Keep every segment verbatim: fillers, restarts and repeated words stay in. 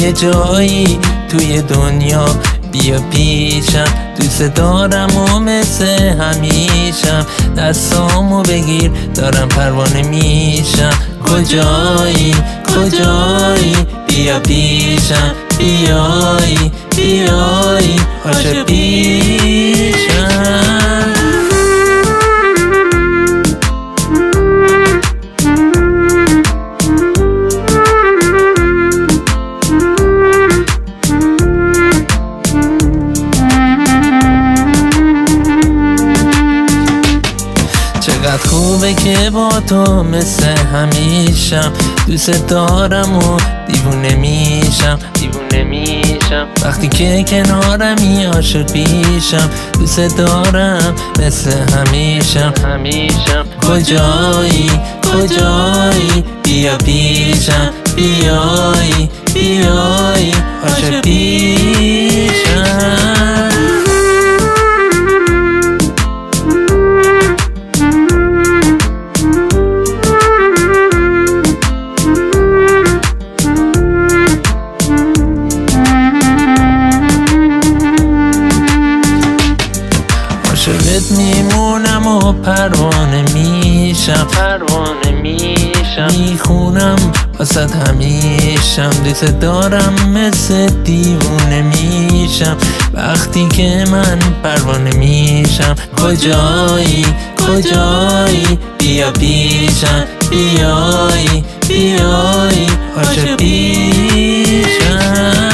یه جایی توی دنیا بیا پیشم، دوست دارم و مثل همیشم، دستامو بگیر دارم پروانه میشم. کجایی کجایی بیا پیشم، بیایی بیایی عاشق پیشم. چقدر خوبه که با تو مثل همیشم، دوست دارم و دیوونه میشم دیوونه میشم وقتی که کنارمی عاشق پیشم، دوست دارم مثل همیشم همیشم. کجایی کجایی بیا پیشم، بیایی بیایی عاشق پیشم. عاشقت میمونم و پروانه میشم پروانه میشم میخونم واسه همیشم، دوست دارم مثل دیوونه میشم وقتی که من پروانه میشم. کجایی کجایی بیا پیشم، بیایی بیایی عاشق پیشم.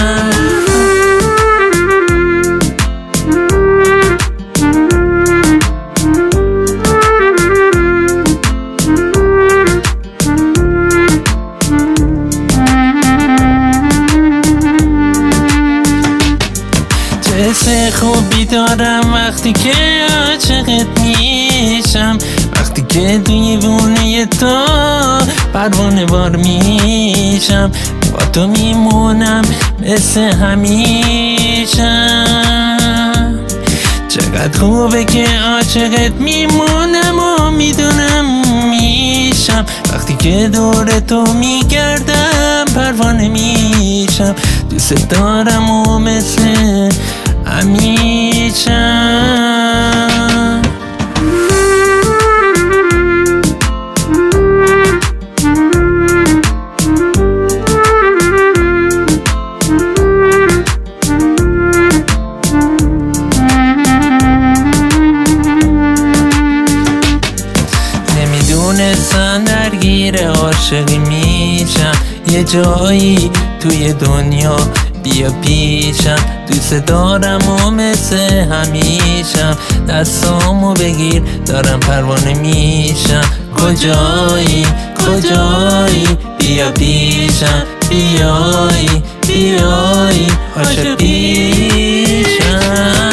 حس خوبی دارم وقتی که عاشقت میشم، وقتی که دیوونه تو پروانه وار میشم، با تو میمونم مثل همیشم. چقدر خوبه که عاشقت میمونم و میدونم میشم، وقتی که دور تو میگردم پروانه میشم، دوست دارم و مثل همیشم. نمیدونستم درگیر عاشقی میشم، یه جایی توی دنیا بیا پیشم، دوست دارم و مثل همیشم، دستامو بگیر دارم پروانه میشم. کجایی کجایی بیا پیشم، بیایی بیایی عاشق پیشم.